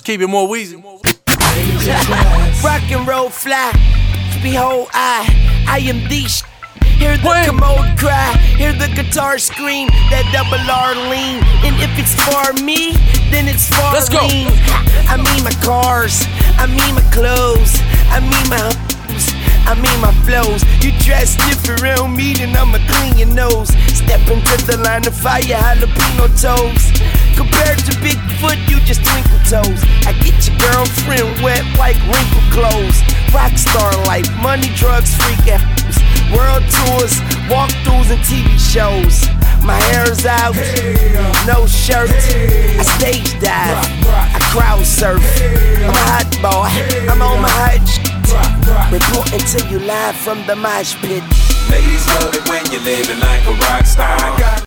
keep it more Weezy. Rock and roll fly, behold I am the sh. Hear the commode cry, hear the guitar scream, that double R lean. And if it's for me, then it's for Let's go. lean. I mean my cars, I mean my clothes, I mean my hoes, I mean my flows. You try to sniff around me, then I'ma clean your nose. Step into the line of fire, jalapeno toes. Compared to Bigfoot, you just twinkle toes. I get your girlfriend wet like wrinkled clothes. Rockstar life, money, drugs, freak apples. World tours, walkthroughs, and TV shows. My hair's out, no shirt. I stage dive, I crowd surf. I'm a hot boy, I'm on my hot shit. Reporting to you live from the mosh pit. Ladies love it when you're living like a rock star.